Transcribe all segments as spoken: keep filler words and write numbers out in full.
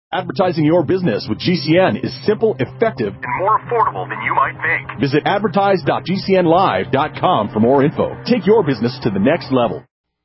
Advertising your business with G C N is simple, effective, and more affordable than you might think. Visit advertise dot g c n live dot com for more info. Take your business to the next level.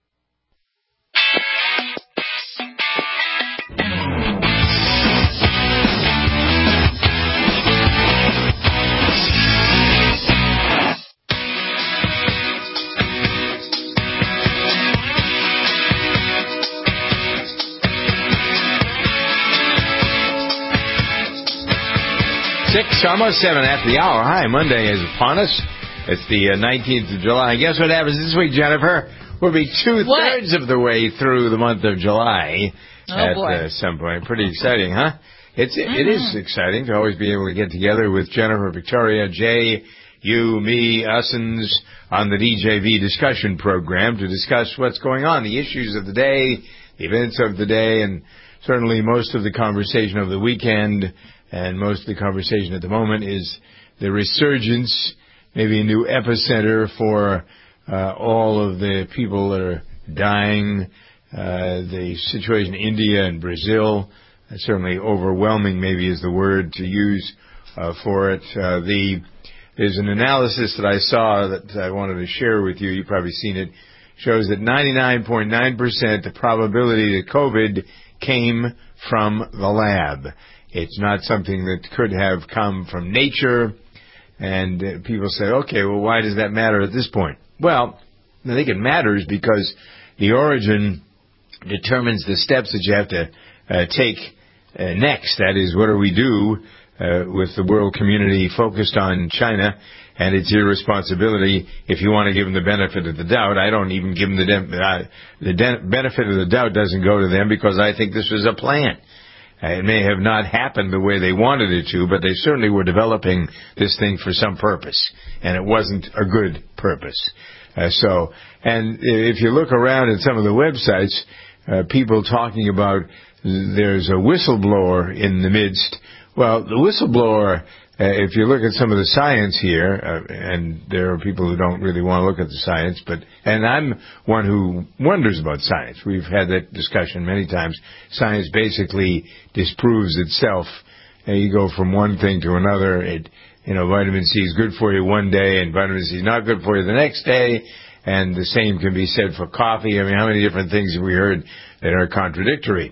Six, almost seven after the hour. Hi, Monday is upon us. It's the uh, nineteenth of July. Guess what happens this week, Jennifer? We'll be two-thirds of the way through the month of July oh, at boy. Uh, some point. Pretty exciting, huh? It's mm-hmm. It is exciting to always be able to get together with Jennifer, Victoria, Jay, you, me, us'ns on the D J V discussion program to discuss what's going on, the issues of the day, the events of the day, and certainly most of the conversation of the weekend. And most of the conversation at the moment is the resurgence, maybe a new epicenter for uh, all of the people that are dying, uh, the situation in India and Brazil, uh, certainly overwhelming maybe is the word to use uh, for it. Uh, the There's an analysis that I saw that I wanted to share with you. You've probably seen it. Shows that ninety-nine point nine percent the probability that COVID came from the lab. It's not something that could have come from nature. And uh, people say, okay, well, why does that matter at this point? Well, I think it matters because the origin determines the steps that you have to uh, take uh, next. That is, what do we do uh, with the world community focused on China and its irresponsibility? If you want to give them the benefit of the doubt, I don't even give them the, de- uh, the de- benefit of the doubt doesn't go to them because I think this was a plan. It may have not happened the way they wanted it to, but they certainly were developing this thing for some purpose, and it wasn't a good purpose. Uh, so, and if you look around at some of the websites, uh, people talking about there's a whistleblower in the midst. Well, the whistleblower, uh, if you look at some of the science here, uh, and there are people who don't really want to look at the science, but and I'm one who wonders about science. We've had that discussion many times. Science basically disproves itself. And you go from one thing to another. It, you know, vitamin C is good for you one day, and vitamin C is not good for you the next day. And the same can be said for coffee. I mean, how many different things have we heard that are contradictory?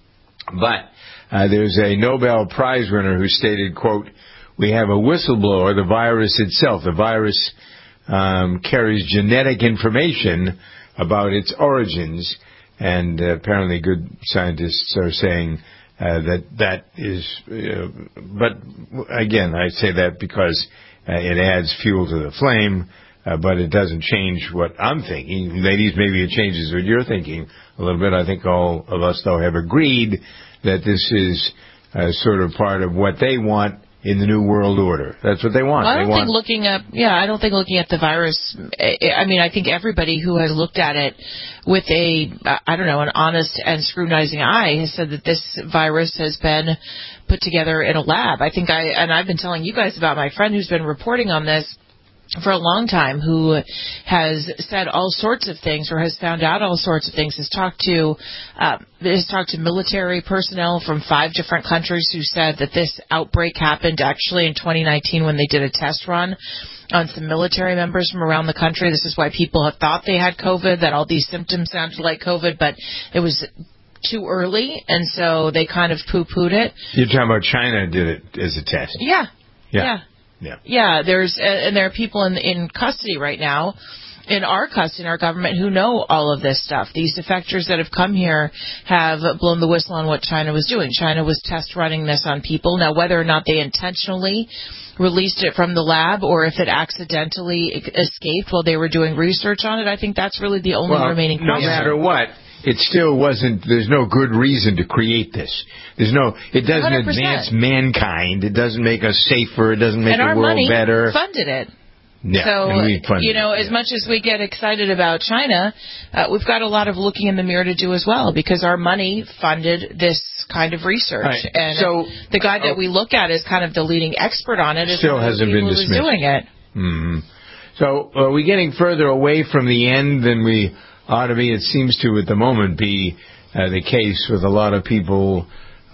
But uh, there's a Nobel Prize winner who stated, quote, "We have a whistleblower, the virus itself. The virus um, carries genetic information about its origins." And uh, apparently good scientists are saying uh, that that is... Uh, but, again, I say that because uh, it adds fuel to the flame, uh, but it doesn't change what I'm thinking. Ladies, maybe it changes what you're thinking a little bit. I think all of us, though, have agreed that this is uh, sort of part of what they want in the New World Order. That's what they want. Well, I don't they think want looking at, yeah, I don't think looking at the virus, I mean, I think everybody who has looked at it with a, I don't know, an honest and scrutinizing eye has said that this virus has been put together in a lab. I think I, and I've been telling you guys about my friend who's been reporting on this for a long time, who has said all sorts of things or has found out all sorts of things, has talked to uh, has talked to military personnel from five different countries who said that this outbreak happened actually in twenty nineteen when they did a test run on some military members from around the country. This is why people have thought they had COVID, that all these symptoms sounded like COVID, but it was too early, and so they kind of poo-pooed it. You're talking about China did it as a test. Yeah. Yeah. Yeah. Yeah. Yeah, there's and there are people in in custody right now, in our custody, in our government, who know all of this stuff. These defectors that have come here have blown the whistle on what China was doing. China was test running this on people. Now, whether or not they intentionally released it from the lab or if it accidentally escaped while they were doing research on it, I think that's really the only well, remaining question. No matter what, it still wasn't, there's no good reason to create this. There's no, it doesn't one hundred percent advance mankind. It doesn't make us safer. It doesn't make and the our world money better. funded it. Yeah, so, and we funded you know, it, as yeah. much as we get excited about China, uh, we've got a lot of looking in the mirror to do as well, because our money funded this kind of research. Right. And so, the guy that uh, we look at as kind of the leading expert on it is still one of the hasn't people been who's dismissed. doing it. Mm-hmm. So are we getting further away from the end than we ought to be? It seems to, at the moment, be uh, the case with a lot of people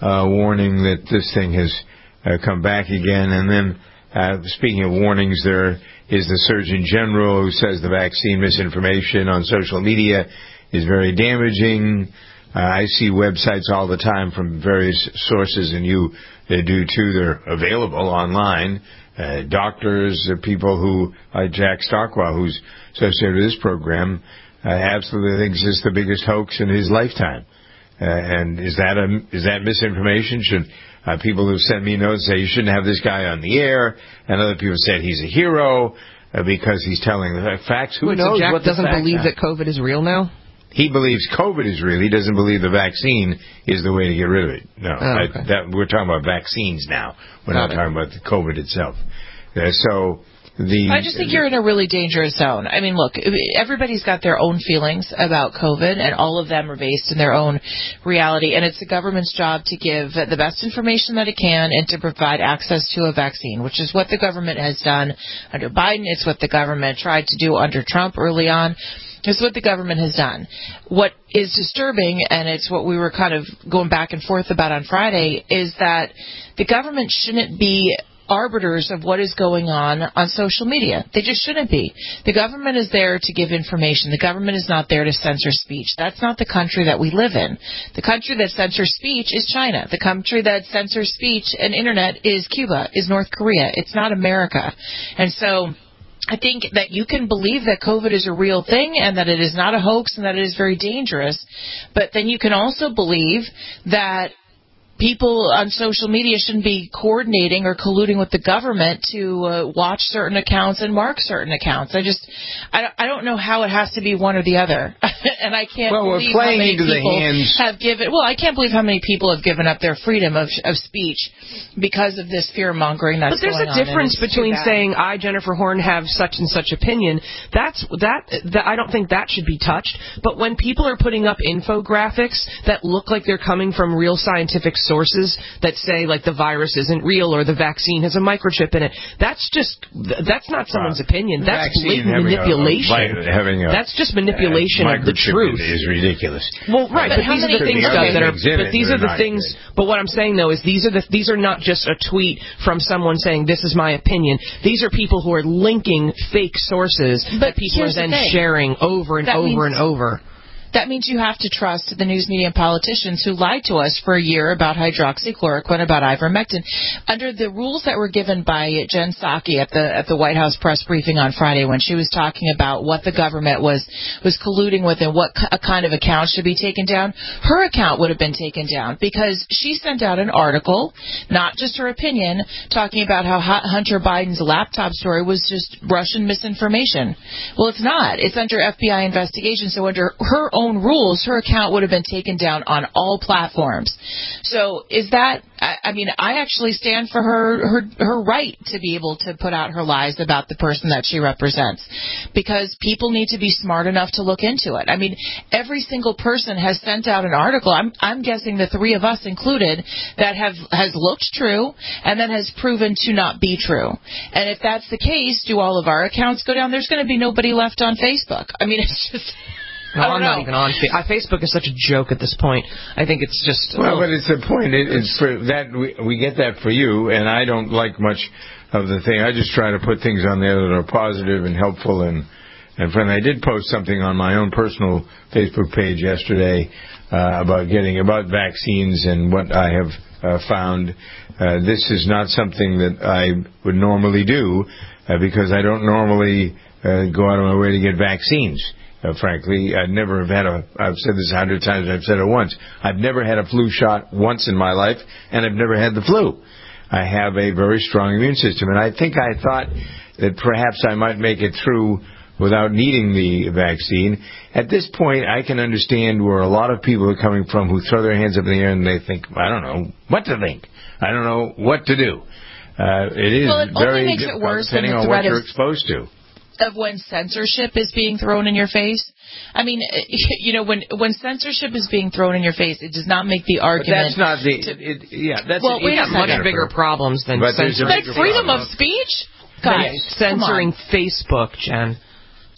uh, warning that this thing has uh, come back again. And then, uh, speaking of warnings, there is the Surgeon General who says the vaccine misinformation on social media is very damaging. Uh, I see websites all the time from various sources, and you uh, do too. They're available online. Uh, doctors, uh, people who, like Jack Stockwell, who's associated with this program, uh, absolutely thinks this is the biggest hoax in his lifetime. Uh, and is that a, is that misinformation? Should uh, people who send me notes say you shouldn't have this guy on the air, and other people said he's a hero uh, because he's telling the facts? Who Wait, knows so Jack what doesn't the believe are? that COVID is real now? He believes COVID is real. He doesn't believe the vaccine is the way to get rid of it. No, oh, okay. I, that, we're talking about vaccines now. We're Got not it. talking about the COVID itself. Uh, so the I just think you're in a really dangerous zone. I mean, look, everybody's got their own feelings about COVID, and all of them are based in their own reality. And it's the government's job to give the best information that it can and to provide access to a vaccine, which is what the government has done under Biden. It's what the government tried to do under Trump early on. It's what the government has done. What is disturbing, and it's what we were kind of going back and forth about on Friday, is that the government shouldn't be arbiters of what is going on on social media. They just shouldn't be. The government is there to give information. The government is not there to censor speech. That's not the country that we live in. The country that censors speech is China. The country that censors speech and internet is Cuba, is North Korea. It's not America. And so I think that you can believe that COVID is a real thing and that it is not a hoax and that it is very dangerous, but then you can also believe that people on social media shouldn't be coordinating or colluding with the government to uh, watch certain accounts and mark certain accounts. I just, I, I don't know how it has to be one or the other. And I can't well, believe we're how playing many into people the hands. have given, well, I can't believe how many people have given up their freedom of, of speech because of this fear-mongering that's going on. But there's a difference and it's between too bad. saying, I, Jennifer Horn, have such and such opinion. That's, that, that, I don't think that should be touched. But when people are putting up infographics that look like they're coming from real scientific sources that say, like, the virus isn't real or the vaccine has a microchip in it, that's just, that's not someone's Well, opinion. That's vaccine blatant having a- manipulation. a- having a, that's just manipulation uh, of the microchip truth. is ridiculous. Well, right, But but, how these are many the things, people- Doug, that are. things in But it these that are the are not things. good. But what I'm saying though is these are the these are not just a tweet from someone saying this is my opinion. These are people who are linking fake sources But that people are here's the then thing. sharing over and That over means- and over. That means you have to trust the news media and politicians who lied to us for a year about hydroxychloroquine, about ivermectin. Under the rules that were given by Jen Psaki at the at the White House press briefing on Friday, when she was talking about what the government was was colluding with and what a kind of account should be taken down, her account would have been taken down because she sent out an article, not just her opinion, talking about how Hunter Biden's laptop story was just Russian misinformation. Well, it's not. It's under F B I investigation, so under her own own rules, her account would have been taken down on all platforms. So is that, I, I mean, I actually stand for her, her, her right to be able to put out her lies about the person that she represents because people need to be smart enough to look into it. I mean, every single person has sent out an article, I'm, I'm guessing the three of us included, that have, has looked true and then has proven to not be true. And if that's the case, do all of our accounts go down? There's going to be nobody left on Facebook. I mean, it's just... No, I don't I'm know. not even on Facebook. Facebook is such a joke at this point. I think it's just. Well, oh. but it's the point. It, it's for that we, we get that for you, and I don't like much of the thing. I just try to put things on there that are positive and helpful and and friendly. I did post something on my own personal Facebook page yesterday uh, about getting about vaccines and what I have uh, found. Uh, this is not something that I would normally do uh, because I don't normally uh, go out of my way to get vaccines. Uh, frankly, I never have had a, I've said this a hundred times, I've said it once, I've never had a flu shot once in my life, and I've never had the flu. I have a very strong immune system, and I think I thought that perhaps I might make it through without needing the vaccine. At this point, I can understand where a lot of people are coming from who throw their hands up in the air and they think, I don't know what to think. I don't know what to do. Uh, it is well, it only very makes it difficult worse depending when the on what threat you're is- exposed to. of when censorship is being thrown in your face. I mean, you know, when when censorship is being thrown in your face, it does not make the But argument. that's not the. to, It, yeah, that's Well, an wait a issue, much second. bigger problems than But there's a censoring. like bigger freedom problem. of speech, guys. censoring come on. Facebook, Jen.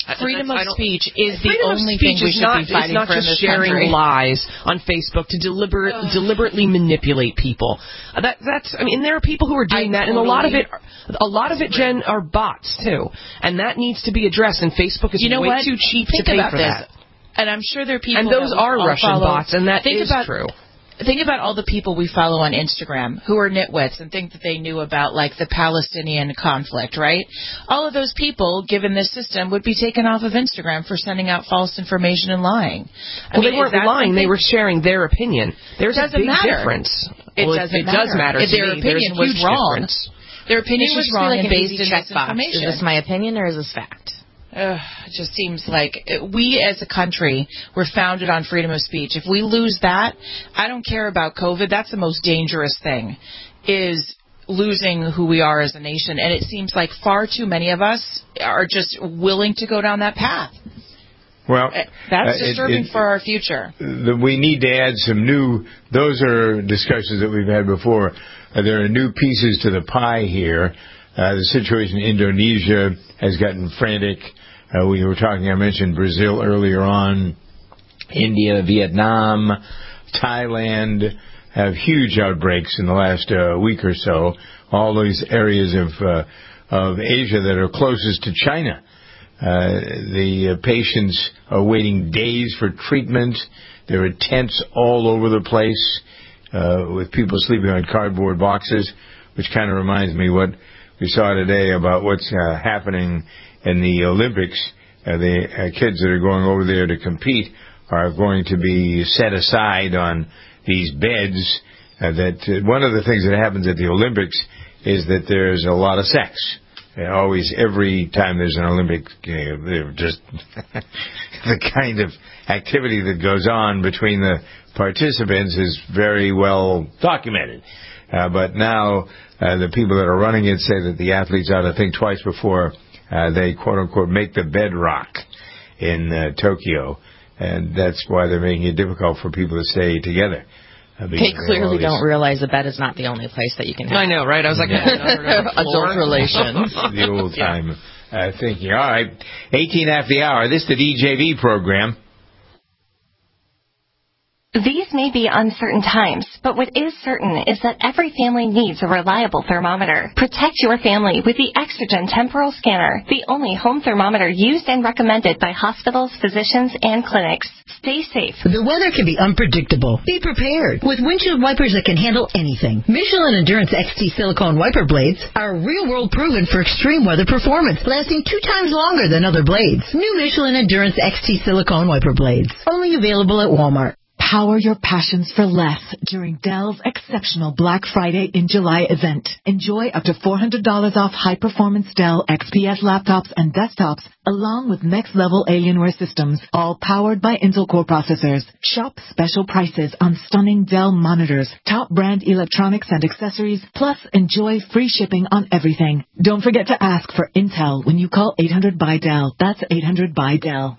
Freedom of speech is the freedom only of speech thing we is should not, be fighting it's not for in just this sharing country. lies on Facebook to deliberate, deliberately manipulate people. Uh, that, that's, I mean, there are people who are doing I that, totally and a lot of it, a lot of it, Jen, are bots too, and that needs to be addressed. And Facebook is you know way what? too cheap Think to pay about for this. that. And I'm sure there are people And those that we are all Russian follow. bots, and that think is about, true. Think about all the people we follow on Instagram who are nitwits and think that they knew about, like, the Palestinian conflict, right? All of those people, given this system, would be taken off of Instagram for sending out false information and lying. I Well, mean, they weren't is that lying; something- they were sharing their opinion. There's It a doesn't big matter. difference. It well, doesn't it, it matter. does matter. If to their me. opinion There's a was huge wrong. difference. Their opinion It was should be wrong like and an based easy in checkbox. misinformation. Is this my opinion or is this fact? Ugh, it just seems like we as a country were founded on freedom of speech. If we lose that, I don't care about COVID. That's the most dangerous thing, is losing who we are as a nation. And it seems like far too many of us are just willing to go down that path. Well, That's uh, disturbing it, it, for our future. The, we need to add some new, those are discussions that we've had before. Uh, there are new pieces to the pie here. Uh, the situation in Indonesia has gotten frantic. Uh, we were talking, I mentioned Brazil earlier on, India, Vietnam, Thailand have huge outbreaks in the last uh, week or so. All these areas of uh, of Asia that are closest to China. Uh, the uh, patients are waiting days for treatment. There are tents all over the place uh, with people sleeping on cardboard boxes, which kind of reminds me what we saw today about what's uh, happening in the Olympics. Uh, the uh, kids that are going over there to compete are going to be set aside on these beds. Uh, that uh, one of the things that happens at the Olympics is that there's a lot of sex. Uh, always, every time there's an Olympic, you know, just the kind of activity that goes on between the participants is very well documented. Uh, but now uh, the people that are running it say that the athletes ought to think twice before uh, they, quote-unquote, make the bed rock in uh, Tokyo. And that's why they're making it difficult for people to stay together. Uh, they clearly don't realize the bed is not the only place that you can have. I know, right? I was like, yeah. Adult relations. The old time uh, thinking. All right, eighteen after the hour. This is the D J V program. These may be uncertain times, but what is certain is that every family needs a reliable thermometer. Protect your family with the Exergen Temporal Scanner, the only home thermometer used and recommended by hospitals, physicians, and clinics. Stay safe. The weather can be unpredictable. Be prepared with windshield wipers that can handle anything. Michelin Endurance X T silicone wiper blades are real-world proven for extreme weather performance, lasting two times longer than other blades. New Michelin Endurance X T silicone wiper blades, only available at Walmart. Power your passions for less during Dell's exceptional Black Friday in July event. Enjoy up to four hundred dollars off high-performance Dell X P S laptops and desktops, along with next-level Alienware systems, all powered by Intel Core processors. Shop special prices on stunning Dell monitors, top brand electronics and accessories, plus enjoy free shipping on everything. Don't forget to ask for Intel when you call eight hundred by Dell. That's eight hundred by Dell.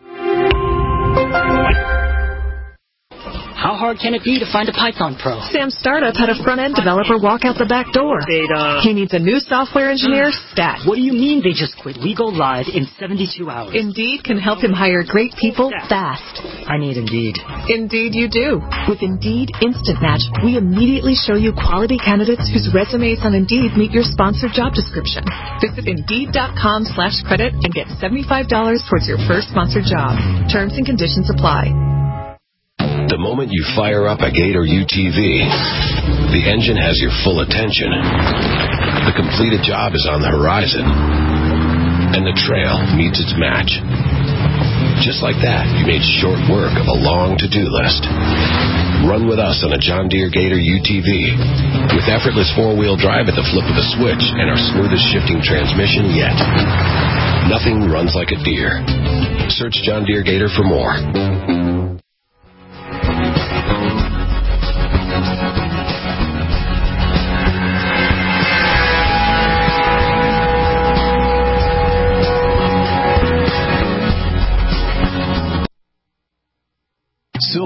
How hard can it be to find a Python pro? Sam's startup had a front-end developer walk out the back door. Data. He needs a new software engineer, stat. What do you mean they just quit? We go live in seventy-two hours. Indeed can help him hire great people fast. I need Indeed. Indeed you do. With Indeed Instant Match, we immediately show you quality candidates whose resumes on Indeed meet your sponsored job description. Visit Indeed.com slash credit and get seventy-five dollars towards your first sponsored job. Terms and conditions apply. The moment you fire up a Gator U T V, the engine has your full attention. The completed job is on the horizon, and the trail meets its match. Just like that, you made short work of a long to-do list. Run with us on a John Deere Gator U T V. With effortless four-wheel drive at the flip of a switch and our smoothest shifting transmission yet. Nothing runs like a Deere. Search John Deere Gator for more. Silver has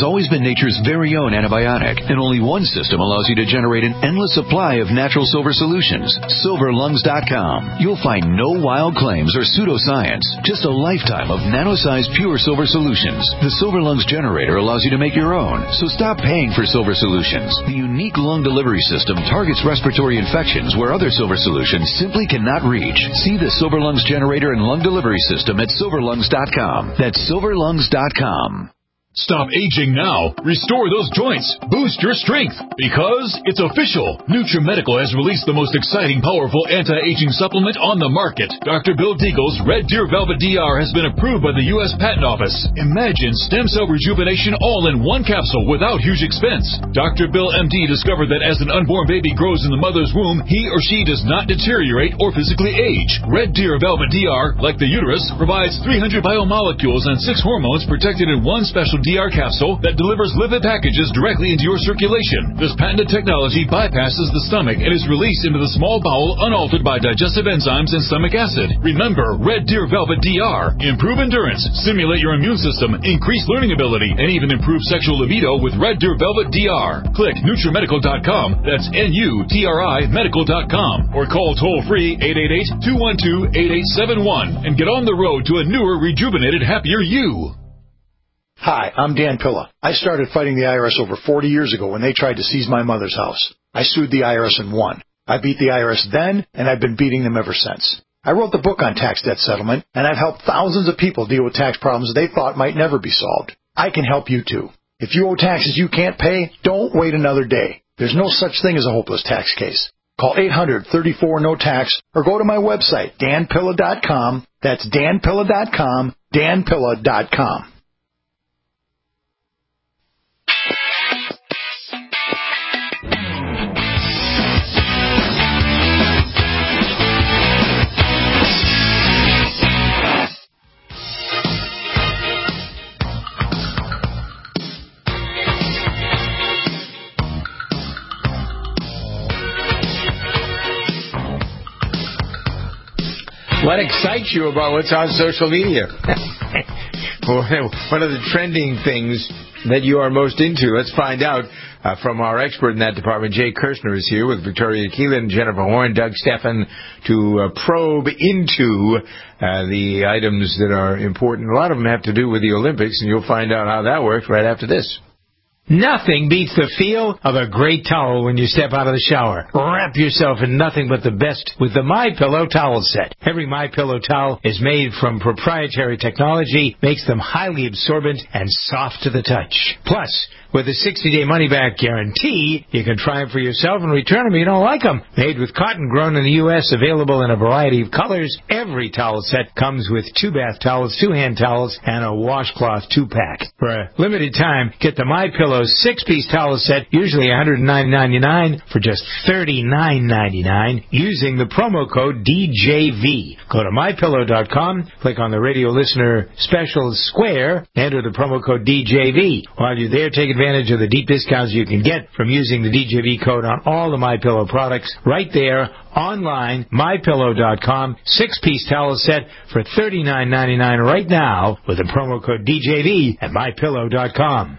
always been nature's very own antibiotic, and only one system allows you to generate an endless supply of natural silver solutions. silver lungs dot com. You'll find no wild claims or pseudoscience, just a lifetime of nano-sized pure silver solutions. The Silver Lungs generator allows you to make your own, so stop paying for silver solutions. The unique lung delivery system targets respiratory infections where other silver solutions simply cannot reach. See the Silver Lungs generator and lung delivery system at silver lungs dot com. That's silver lungs dot com. Stop aging now. Restore those joints. Boost your strength. Because it's official. NutriMedical has released the most exciting, powerful anti-aging supplement on the market. Doctor Bill Deagle's Red Deer Velvet D R has been approved by the U S Patent Office. Imagine stem cell rejuvenation all in one capsule without huge expense. Doctor Bill M D discovered that as an unborn baby grows in the mother's womb, he or she does not deteriorate or physically age. Red Deer Velvet D R, like the uterus, provides three hundred biomolecules and six hormones protected in one special D R capsule that delivers lipid packages directly into your circulation. This patented technology bypasses the stomach and is released into the small bowel unaltered by digestive enzymes and stomach acid. Remember, Red Deer Velvet D R. Improve endurance, stimulate your immune system, increase learning ability, and even improve sexual libido with Red Deer Velvet D R. Click NutriMedical dot com. That's N U T R I medical dot com. Or call toll-free eight eight eight, two one two, eight eight seven one and get on the road to a newer, rejuvenated, happier you. Hi, I'm Dan Pilla. I started fighting the I R S over forty years ago when they tried to seize my mother's house. I sued the I R S and won. I beat the I R S then, and I've been beating them ever since. I wrote the book on tax debt settlement, and I've helped thousands of people deal with tax problems they thought might never be solved. I can help you too. If you owe taxes you can't pay, don't wait another day. There's no such thing as a hopeless tax case. Call eight hundred, thirty-four, no tax or go to my website, dan pilla dot com. That's dan pilla dot com, dan pilla dot com. What excites you about what's on social media? What are the trending things that you are most into? Let's find out uh, from our expert in that department. Jay Kirshner is here with Victoria Keelan, Jennifer Horn, Doug Stephan to uh, probe into uh, the items that are important. A lot of them have to do with the Olympics, and you'll find out how that works right after this. Nothing beats the feel of a great towel when you step out of the shower. Wrap yourself in nothing but the best with the MyPillow towel set. Every MyPillow towel is made from proprietary technology, makes them highly absorbent and soft to the touch. Plus, with a sixty-day money-back guarantee, you can try them for yourself and return them if you don't like them. Made with cotton grown in the U S, available in a variety of colors, every towel set comes with two bath towels, two hand towels, and a washcloth two-pack. For a limited time, get the MyPillow six-piece towel set, usually one hundred nine ninety-nine, for just thirty-nine ninety-nine, using the promo code D J V. Go to my pillow dot com, click on the radio listener specials square, enter the promo code D J V. While you're there, take advantage of the deep discounts you can get from using the D J V code on all the MyPillow products right there online, my pillow dot com. Six-piece towel set for thirty-nine ninety-nine right now with the promo code D J V at my pillow dot com.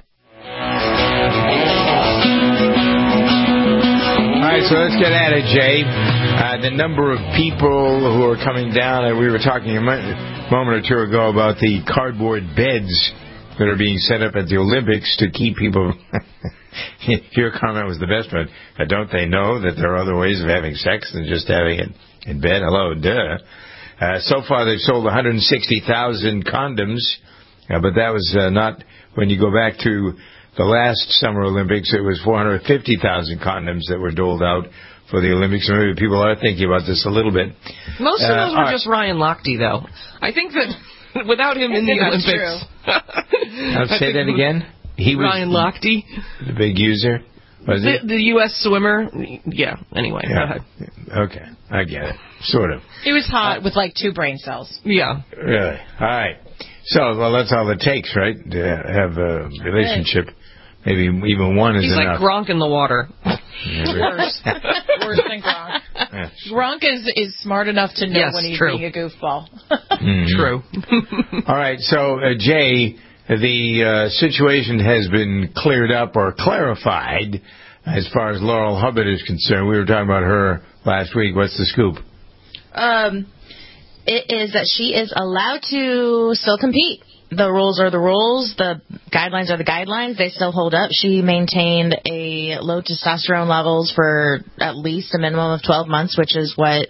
All right, so let's get at it, Jay. Uh, the number of people who are coming down, and we were talking a moment or two ago about the cardboard beds that are being set up at the Olympics to keep people... Your comment was the best one. Uh, don't they know that there are other ways of having sex than just having it in bed? Hello, duh. Uh, so far, they've sold one hundred sixty thousand condoms, uh, but that was uh, not... When you go back to the last Summer Olympics, it was four hundred fifty thousand condoms that were doled out for the Olympics. Maybe people are thinking about this a little bit. Most of those uh, were just Ryan Lochte, though. I think that without him in the Olympics... I'll say that again. He was Ryan Lochte, the big user. Was the, it? the U S swimmer. Yeah. Anyway, yeah. Go ahead. Okay, I get it. Sort of. He was hot uh, with like two brain cells. Yeah. Really. All right. So, well, that's all it takes, right? To have a relationship. Maybe even one is He's enough. He's like Gronk in the water. Worse. Worse than Gronk. Yeah, sure. Gronk is, is smart enough to know yes, when he's true. being a goofball. Mm-hmm. True. All right. So, uh, Jay, the uh, situation has been cleared up or clarified as far as Laurel Hubbard is concerned. We were talking about her last week. What's the scoop? Um, it is that she is allowed to still compete. The rules are the rules. The guidelines are the guidelines. They still hold up. She maintained a low testosterone levels for at least a minimum of twelve months, which is what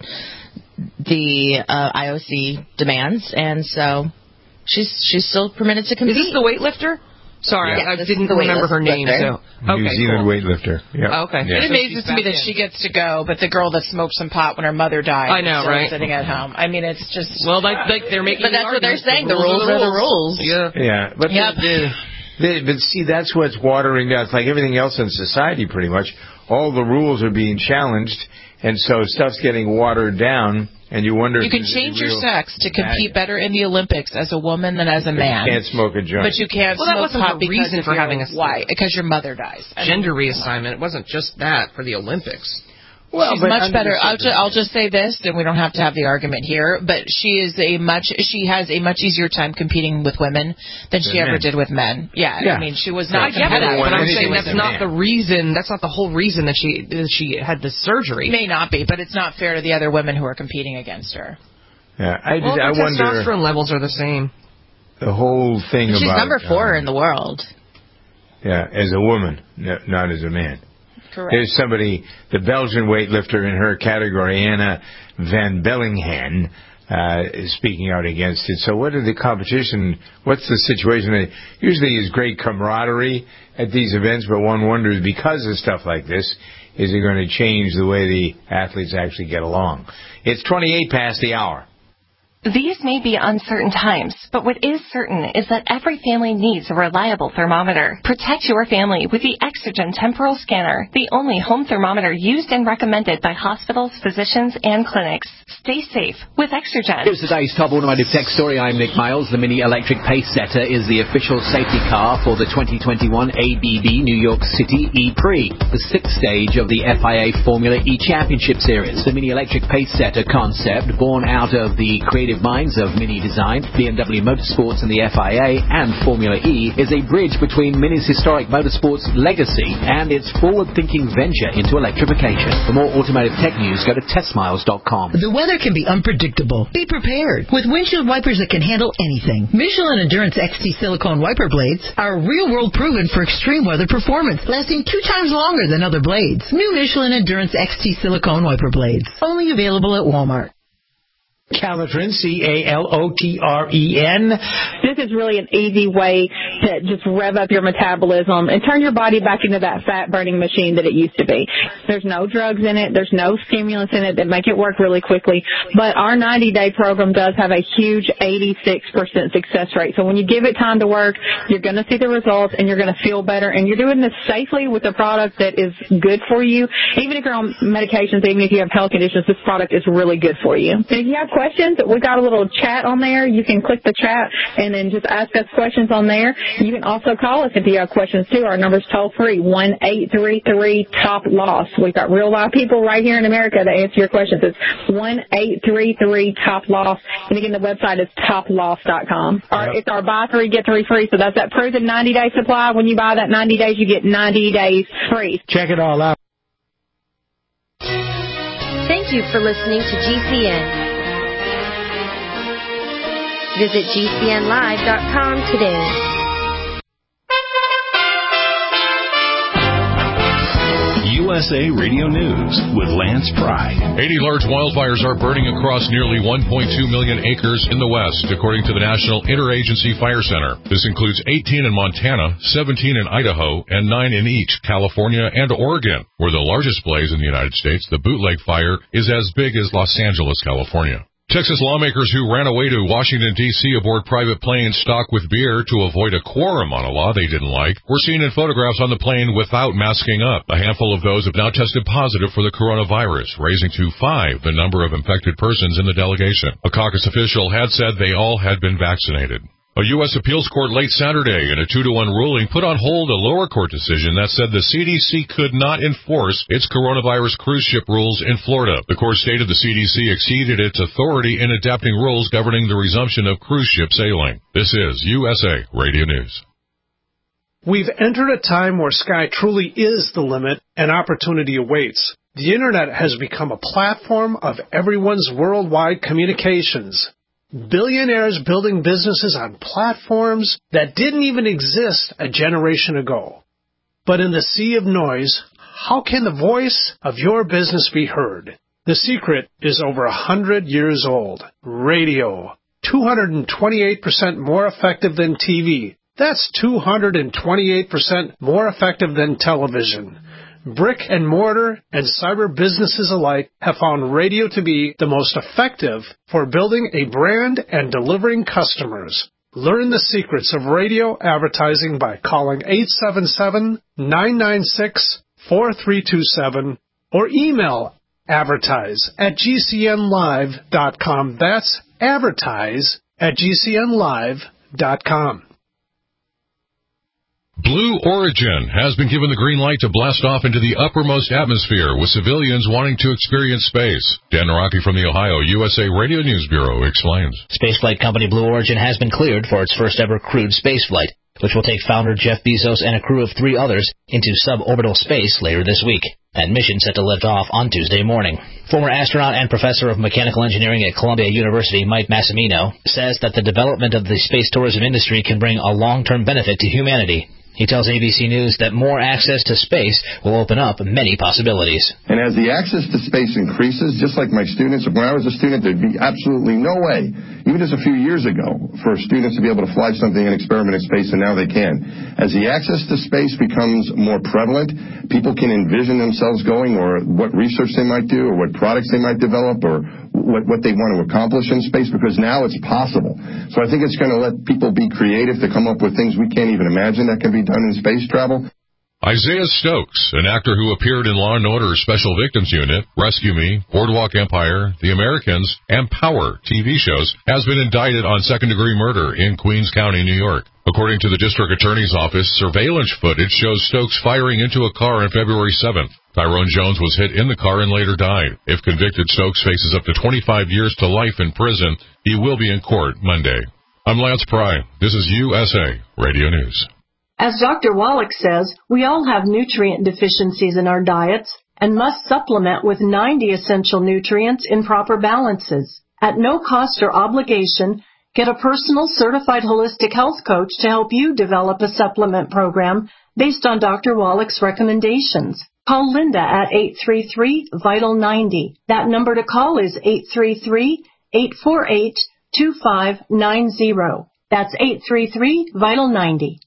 the uh, I O C demands. And so she's she's still permitted to compete. Is this the weightlifter? Sorry, yeah, I didn't remember her name. So. New Okay, Zealand cool. weightlifter. Yep. Oh, okay. Yeah. It amazes So me that in. she gets to go, but the girl that smoked some pot when her mother died I know, is still right? sitting at home. I mean, it's just... Well, like, like they're making But that's the what they're argument. saying. The rules are the rules. Yeah. Yeah, but Yep. the, the, but see, that's what's watering down. It's like everything else in society, pretty much. All the rules are being challenged, and so stuff's getting watered down. And you wonder You if can there's change any your real sex to compete value. better in the Olympics as a woman than as a But man. You can't smoke a joint. But you can't Well, that smoke wasn't pot the because reason of for your- having a why? Because your mother dies. I mean, Gender reassignment. It wasn't just that for the Olympics. Well, she's but much under better. the I'll, ju- I'll just say this, and we don't have to have the argument here. But she is a much. She has a much easier time competing with women than she Than ever men. did with men. Yeah, Yeah. I mean, she was I not get that, competitive. but I'm anything saying with that's a not man. the reason. That's not the whole reason that she that she had this surgery. It may not be, but it's not fair to the other women who are competing against her. Yeah, I, Well, just, I her wonder testosterone levels are the same. the whole thing She's about number four um, in the world. Yeah, as a woman, no, not as a man. Correct. There's somebody, the Belgian weightlifter in her category, Anna van Bellingham, uh, is speaking out against it. So what are the competition, what's the situation? There usually is great camaraderie at these events, but one wonders, because of stuff like this, is it going to change the way the athletes actually get along? It's twenty-eight past the hour. These may be uncertain times, but what is certain is that every family needs a reliable thermometer. Protect your family with the Exergen Temporal Scanner, the only home thermometer used and recommended by hospitals, physicians, and clinics. Stay safe with Exergen. Here's today's top automotive tech story. I'm Nick Miles. The Mini Electric Pace Setter is the official safety car for the twenty twenty-one A B B New York City E-Prix, the sixth stage of the F I A Formula E Championship Series. The Mini Electric Pace Setter concept, born out of the creative minds of Mini Design, B M W Motorsports, and the F I A and Formula E, is a bridge between Mini's historic motorsports legacy and its forward-thinking venture into electrification. For more automotive tech news, go to test miles dot com. The weather can be unpredictable. Be prepared with windshield wipers that can handle anything. Michelin Endurance X T silicone wiper blades are real-world proven for extreme weather performance, lasting two times longer than other blades. New Michelin Endurance X T silicone wiper blades, only available at Walmart. Calotren, C A L O T R E N. This is really an easy way to just rev up your metabolism and turn your body back into that fat-burning machine that it used to be. There's no drugs in it. There's no stimulants in it that make it work really quickly. But our ninety-day program does have a huge eighty-six percent success rate. So when you give it time to work, you're going to see the results and you're going to feel better. And you're doing this safely with a product that is good for you. Even if you're on medications, even if you have health conditions, this product is really good for you. And if you have questions, we got a little chat on there. You can click the chat and then just ask us questions on there. You can also call us if you have questions too. Our number's toll free, one eight three three top loss. We've got real live people right here in America to answer your questions. It's one eight three three top loss. And again, the website is top loss dot com. Our, it's our buy three, get three free. So that's that proven ninety day supply. When you buy that ninety days, you get ninety days free. Check it all out. Thank you for listening to G C N. Visit G C N live dot com today. U S A Radio News with Lance Pry. eighty large wildfires are burning across nearly one point two million acres in the West, according to the National Interagency Fire Center. This includes eighteen in Montana, seventeen in Idaho, and nine in each California and Oregon. Where the largest blaze in the United States, the Bootleg Fire, is as big as Los Angeles, California. Texas lawmakers who ran away to Washington, D C aboard private planes stocked with beer to avoid a quorum on a law they didn't like were seen in photographs on the plane without masking up. A handful of those have now tested positive for the coronavirus, raising to five the number of infected persons in the delegation. A caucus official had said they all had been vaccinated. A U S appeals court late Saturday in a two to one ruling put on hold a lower court decision that said the C D C could not enforce its coronavirus cruise ship rules in Florida. The court stated the C D C exceeded its authority in adapting rules governing the resumption of cruise ship sailing. This is U S A Radio News. We've entered a time where sky truly is the limit and opportunity awaits. The Internet has become a platform of everyone's worldwide communications. Billionaires building businesses on platforms that didn't even exist a generation ago. But in the sea of noise, how can the voice of your business be heard? The secret is over a hundred years old. Radio. two hundred twenty-eight percent more effective than T V. That's two hundred twenty-eight percent more effective than television. Brick and mortar and cyber businesses alike have found radio to be the most effective for building a brand and delivering customers. Learn the secrets of radio advertising by calling eight seven seven, nine nine six, four three two seven or email advertise at g c n live dot com. That's advertise at g c n live dot com. Blue Origin has been given the green light to blast off into the uppermost atmosphere with civilians wanting to experience space. Dan Naraki from the Ohio U S A Radio News Bureau explains. Spaceflight company Blue Origin has been cleared for its first ever crewed spaceflight, which will take founder Jeff Bezos and a crew of three others into suborbital space later this week. That mission set to lift off on Tuesday morning. Former astronaut and professor of mechanical engineering at Columbia University, Mike Massimino, says that the development of the space tourism industry can bring a long-term benefit to humanity. He tells A B C News that more access to space will open up many possibilities. And as the access to space increases, just like my students, when I was a student, there'd be absolutely no way, even just a few years ago, for students to be able to fly something and experiment in space, and now they can. As the access to space becomes more prevalent, people can envision themselves going, or what research they might do, or what products they might develop, or what, what they want to accomplish in space, because now it's possible. So I think it's going to let people be creative to come up with things we can't even imagine that can be done in space travel. Isaiah Stokes, an actor who appeared in Law and Order Special Victims Unit, Rescue Me, Boardwalk Empire, The Americans, and Power T V shows, has been indicted on second-degree murder in Queens County, New York. According to the district attorney's office, surveillance footage shows Stokes firing into a car on February seventh. Tyrone Jones was hit in the car and later died. If convicted, Stokes faces up to twenty-five years to life in prison. He will be in court Monday. I'm Lance Pry. This is U S A Radio News. As Doctor Wallach says, we all have nutrient deficiencies in our diets and must supplement with ninety essential nutrients in proper balances. At no cost or obligation, get a personal certified holistic health coach to help you develop a supplement program based on Doctor Wallach's recommendations. Call Linda at eight three three, vital ninety. That number to call is eight three three, eight four eight, two five nine zero. That's eight three three, vital ninety.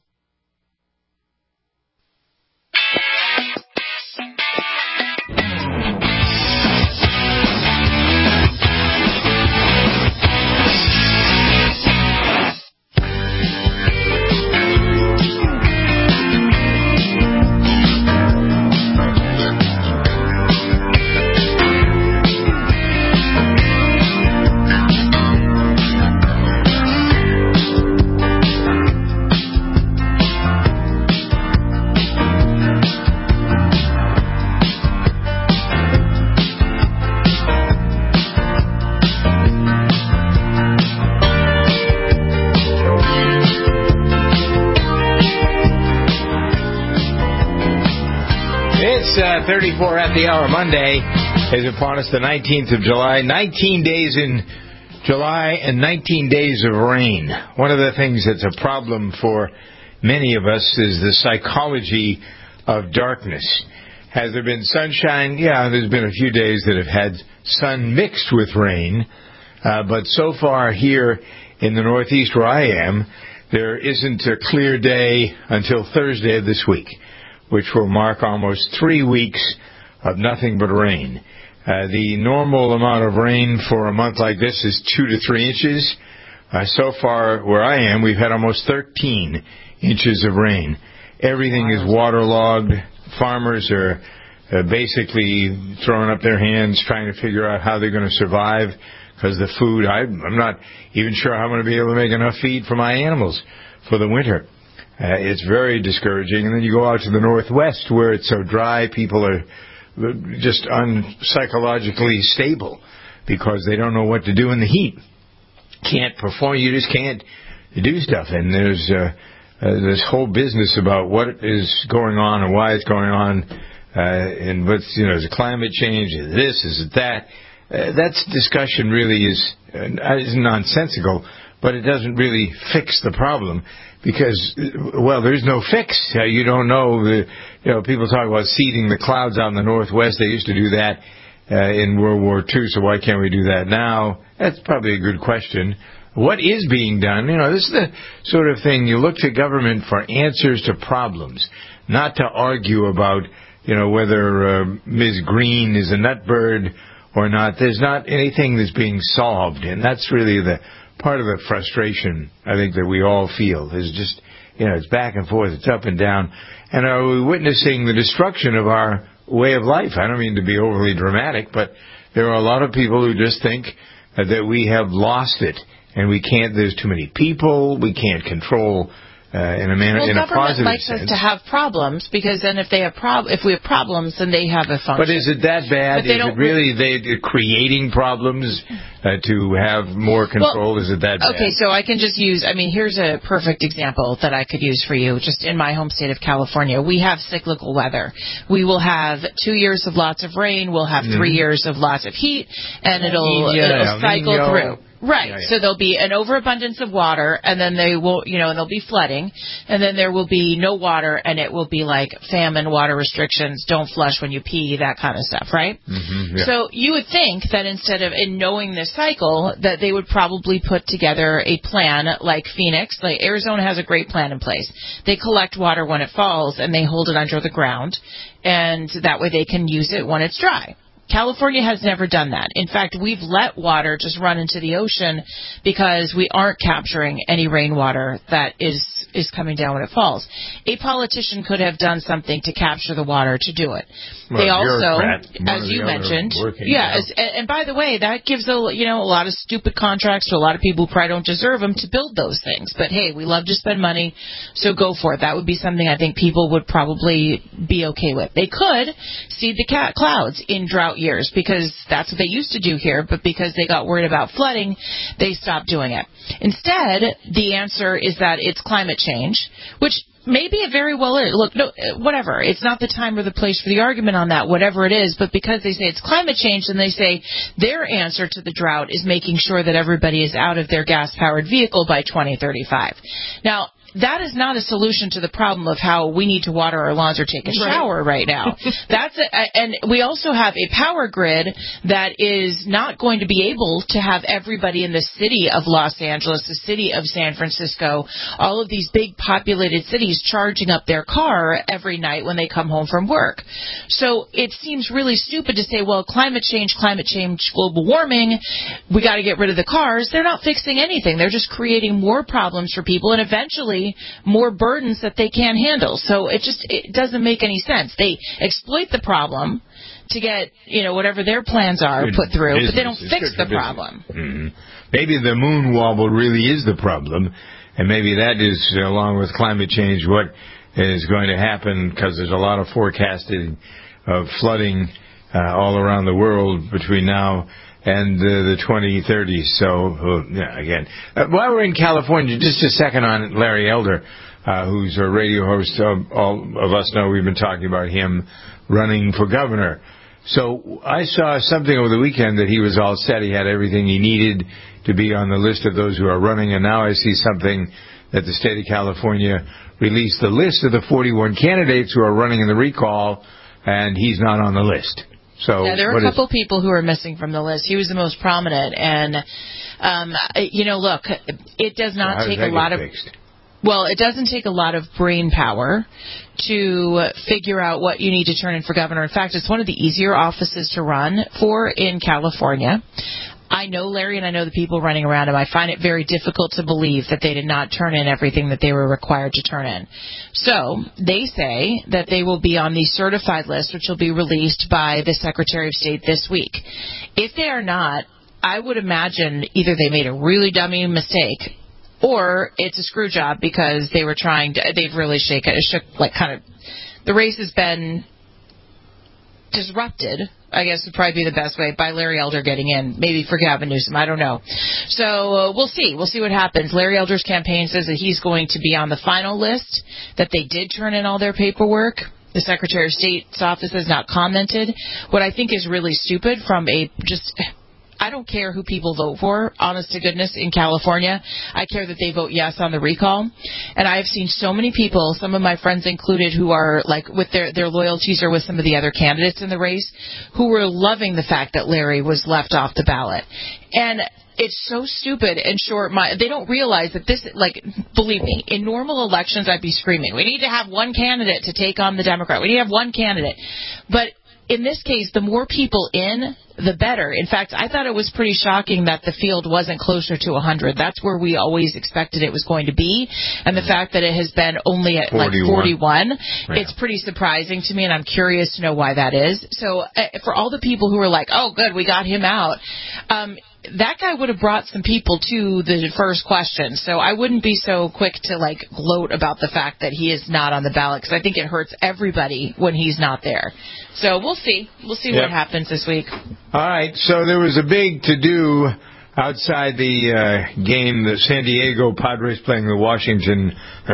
thirty-four at the hour. Monday is upon us, the nineteenth of July. nineteen days in July and nineteen days of rain. One of the things that's a problem for many of us is the psychology of darkness. Has there been sunshine? Yeah, there's been a few days that have had sun mixed with rain. Uh, but so far here in the Northeast where I am, there isn't a clear day until Thursday of this week, which will mark almost three weeks of nothing but rain. Uh, the normal amount of rain for a month like this is two to three inches. Uh, so far, where I am, we've had almost thirteen inches of rain. Everything is waterlogged. Farmers are uh, basically throwing up their hands, trying to figure out how they're going to survive, because the food, I, I'm not even sure how I'm going to be able to make enough feed for my animals for the winter. Uh, it's very discouraging. And then you go out to the Northwest where it's so dry, people are just unpsychologically stable because they don't know what to do in the heat. Can't perform. You just can't do stuff. And there's uh, uh, this whole business about what is going on and why it's going on, uh, and what's, you know, is it climate change? Is it this? Is it that? Uh, that discussion really is uh, is nonsensical, but it doesn't really fix the problem because, well, there's no fix. Uh, you don't know. The, you know, people talk about seeding the clouds out in the Northwest. They used to do that uh, in World War Two, so why can't we do that now? That's probably a good question. What is being done? You know, this is the sort of thing you look to government for answers to problems, not to argue about, you know, whether uh, Miz Green is a nutbird or not. There's not anything that's being solved, and that's really the part of the frustration I think that we all feel is just, you know, it's back and forth, it's up and down. And are we witnessing the destruction of our way of life? I don't mean to be overly dramatic, but there are a lot of people who just think uh, that we have lost it, and we can't, there's too many people, we can't control uh, in a manner, well, in a positive likes sense. us to have problems because then if they have prob- if we have problems, then they have a function. But is it that bad? Is it really they creating problems uh, to have more control? Well, is it that bad? Okay, so I can just use, I mean, here's a perfect example that I could use for you. Just in my home state of California, we have cyclical weather. We will have two years of lots of rain, we'll have three mm-hmm. years of lots of heat, and it'll, yeah, it'll cycle Nino. through. Right. Yeah, yeah. So there'll be an overabundance of water, and then they will, you know, and there'll be flooding, and then there will be no water, and it will be like famine, water restrictions, don't flush when you pee, that kind of stuff, right? Mm-hmm, yeah. So you would think that instead of in knowing this cycle, that they would probably put together a plan like Phoenix. Like Arizona has a great plan in place. They collect water when it falls, and they hold it under the ground, and that way they can use it when it's dry. California has never done that. In fact, we've let water just run into the ocean because we aren't capturing any rainwater that is is coming down when it falls. A politician could have done something to capture the water to do it. Well, they also, as you mentioned, working, yeah, you know. as, and, and by the way, that gives a you know a lot of stupid contracts to a lot of people who probably don't deserve them to build those things. But hey, we love to spend money, so go for it. That would be something I think people would probably be okay with. They could seed the cat clouds in drought years because that's what they used to do here, but because they got worried about flooding, they stopped doing it. Instead, the answer is that it's climate change, which maybe it very well is. Look, no, whatever. It's not the time or the place for the argument on that, whatever it is, but because they say it's climate change, and they say their answer to the drought is making sure that everybody is out of their gas-powered vehicle by twenty thirty-five. Now, that is not a solution to the problem of how we need to water our lawns or take a shower right, right now. That's a, and we also have a power grid that is not going to be able to have everybody in the city of Los Angeles, the city of San Francisco, all of these big populated cities charging up their car every night when they come home from work. So it seems really stupid to say, well, climate change, climate change, global warming, we got to get rid of the cars. They're not fixing anything. They're just creating more problems for people, and eventually more burdens that they can't handle. So it just it doesn't make any sense. They exploit the problem to get, you know, whatever their plans are Good put through, business. but they don't It's fix the business. problem. Mm-hmm. Maybe the moon wobble really is the problem, and maybe that is, along with climate change, what is going to happen, because there's a lot of forecasting of flooding uh, all around the world between now and uh, the twenty thirties. So, uh, yeah, again, uh, while we're in California, just a second on Larry Elder, uh, who's a radio host. Of, all of us know we've been talking about him running for governor. So I saw something over the weekend that he was all set. He had everything he needed to be on the list of those who are running, and now I see something that the state of California released the list of the forty-one candidates who are running in the recall, and he's not on the list. So yeah, there are a couple is... people who are missing from the list. He was the most prominent, and um, you know, look, it does not so take a lot of fixed? well, it doesn't take a lot of brain power to figure out what you need to turn in for governor. In fact, it's one of the easier offices to run for in California. I know Larry, and I know the people running around him. I find it very difficult to believe that they did not turn in everything that they were required to turn in. So they say that they will be on the certified list, which will be released by the Secretary of State this week. If they are not, I would imagine either they made a really dummy mistake, or it's a screw job because they were trying to. They've really shaken, shook, like kind of. The race has been disrupted, I guess would probably be the best way, by Larry Elder getting in, maybe for Gavin Newsom, I don't know. So uh, we'll see. We'll see what happens. Larry Elder's campaign says that he's going to be on the final list, that they did turn in all their paperwork. The Secretary of State's office has not commented. What I think is really stupid from a just... I don't care who people vote for, honest to goodness, in California. I care that they vote yes on the recall. And I have seen so many people, some of my friends included, who are, like, with their, their loyalties or with some of the other candidates in the race, who were loving the fact that Larry was left off the ballot. And it's so stupid and short. My, they don't realize that this, like, believe me, in normal elections I'd be screaming, we need to have one candidate to take on the Democrat. We need to have one candidate. But in this case, the more people in, the better. In fact, I thought it was pretty shocking that the field wasn't closer to one hundred. That's where we always expected it was going to be. And the fact that it has been only at like forty-one, yeah. It's pretty surprising to me, and I'm curious to know why that is. So uh, for all the people who are like, oh, good, we got him out, um, that guy would have brought some people to the first question. So I wouldn't be so quick to, like, gloat about the fact that he is not on the ballot, because I think it hurts everybody when he's not there. So we'll see. We'll see yep. what happens this week. All right. So there was a big to-do outside the uh, game, the San Diego Padres playing the Washington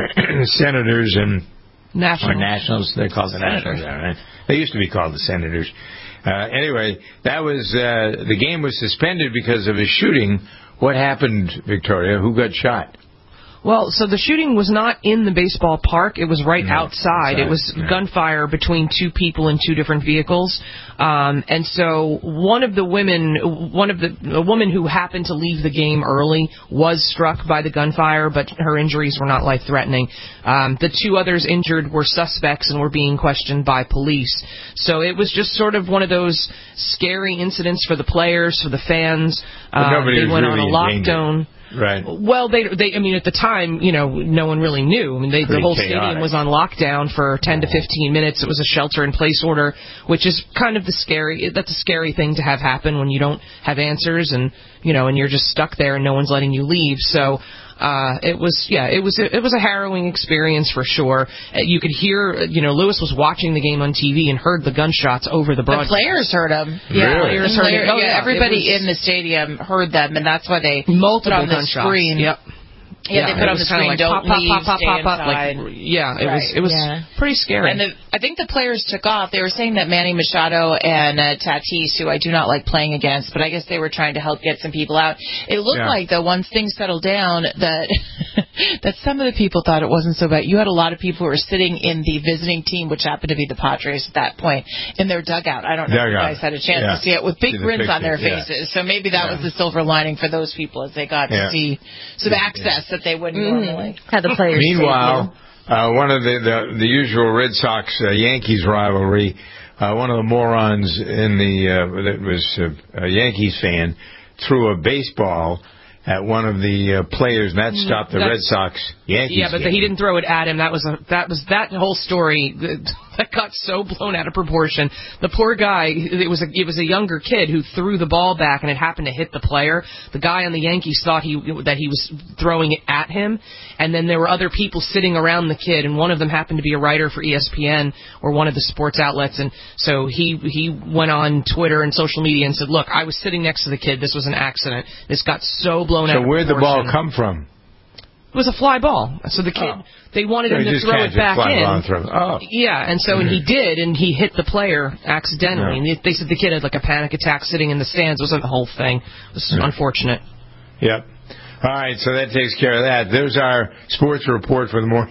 Senators and Nationals. Or Nationals. They're called the Nationals, right? They used to be called the Senators. Uh, anyway, that was uh, the game was suspended because of a shooting. What happened, Victoria? Who got shot? Well, so the shooting was not in the baseball park. It was right no, outside. outside. It was yeah. gunfire between two people in two different vehicles. Um, and so one of the women, one of the a woman who happened to leave the game early was struck by the gunfire, but her injuries were not life-threatening. Um, the two others injured were suspects and were being questioned by police. So it was just sort of one of those scary incidents for the players, for the fans. But nobody um, they was went really on a lockdown. Right. Well, they, they, I mean, at the time, you know, no one really knew. I mean, they, the whole chaotic. Stadium was on lockdown for ten to fifteen minutes. It was a shelter-in-place order, which is kind of the scary. That's a scary thing to have happen when you don't have answers, and you know, and you're just stuck there and no one's letting you leave. So. Uh, it was, yeah, it was, it was a harrowing experience for sure. You could hear, you know, Lewis was watching the game on T V and heard the gunshots over the broadcast. The players heard them. Yeah, really? players heard them. Oh, yeah, everybody was, in the stadium heard them, and that's why they multiple put on gunshots. The screen. Yep. Yeah, they put on the screen, like don't pop, leave, pop, pop, stay pop, pop, inside. like, yeah, it right. was it was yeah. pretty scary. And the, I think the players took off. They were saying that Manny Machado and uh, Tatis, who I do not like playing against, but I guess they were trying to help get some people out. It looked yeah. like, though, once things settled down, that that some of the people thought it wasn't so bad. You had a lot of people who were sitting in the visiting team, which happened to be the Padres at that point, in their dugout. I don't know dugout. if you guys had a chance yeah. to see it, with big see grins picture. on their yeah. faces. So maybe that yeah. was the silver lining for those people, as they got yeah. to see some yeah. access that they wouldn't mm. normally. Had the players. Meanwhile, uh, one of the, the, the usual Red Sox-Yankees uh, rivalry, uh, one of the morons in the uh, that was uh, a Yankees fan threw a baseball at one of the uh, players, and that stopped the That's, Red Sox Yankees. Yeah, but game. he didn't throw it at him. That was a, that was that whole story that got so blown out of proportion. The poor guy, it was a it was a younger kid who threw the ball back, and it happened to hit the player. The guy on the Yankees thought he that he was throwing it at him, and then there were other people sitting around the kid, and one of them happened to be a writer for E S P N or one of the sports outlets, and so he he went on Twitter and social media and said, "Look, I was sitting next to the kid. This was an accident. This got so blown." So where'd the ball come from? It was a fly ball. So the kid, oh. they wanted so him to throw it back in. Oh. Yeah, and so and he did, and he hit the player accidentally. Yeah. And they said the kid had like a panic attack sitting in the stands. It wasn't the whole thing. It was yeah. unfortunate. Yep. All right, so that takes care of that. There's our sports report for the morning.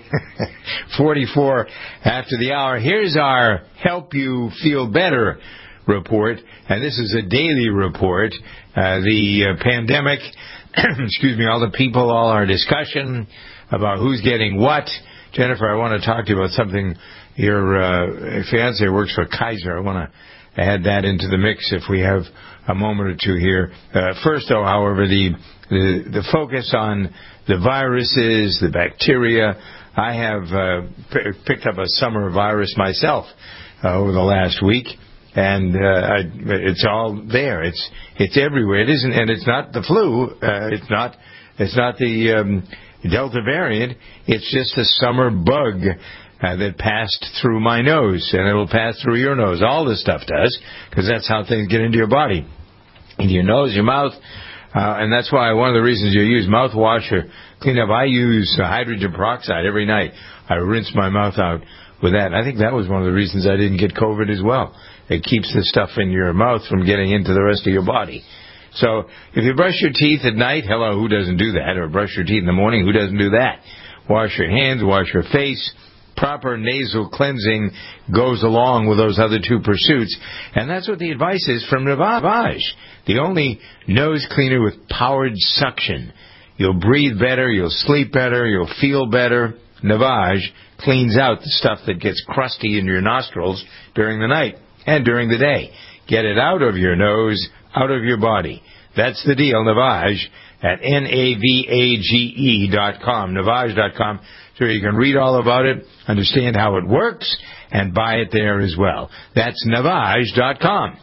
forty-four after the hour. Here's our Help You Feel Better report, and this is a daily report. Uh, the uh, pandemic, excuse me, all the people, all our discussion about who's getting what. Jennifer, I want to talk to you about something. Your uh, fiance works for Kaiser. I want to add that into the mix if we have a moment or two here. Uh, first, though, however, the, the the focus on the viruses, the bacteria. I have uh, p- picked up a summer virus myself uh, over the last week. And uh, I, it's all there. It's it's everywhere. It isn't, and it's not the flu. Uh, it's not it's not the um, Delta variant. It's just a summer bug uh, that passed through my nose, and it'll pass through your nose. All this stuff does, because that's how things get into your body, into your nose, your mouth, uh, and that's why one of the reasons you use mouthwash or clean up. I use uh, hydrogen peroxide every night. I rinse my mouth out with that. And I think that was one of the reasons I didn't get COVID as well. It keeps the stuff in your mouth from getting into the rest of your body. So if you brush your teeth at night, hello, who doesn't do that? Or brush your teeth in the morning, who doesn't do that? Wash your hands, wash your face. Proper nasal cleansing goes along with those other two pursuits. And that's what the advice is from Navage, the only nose cleaner with powered suction. You'll breathe better, you'll sleep better, you'll feel better. Navage cleans out the stuff that gets crusty in your nostrils during the night and during the day. Get it out of your nose, out of your body. That's the deal, Navage, at N A V A G E dot com, Navage dot com, so you can read all about it, understand how it works, and buy it there as well. That's Navage dot com.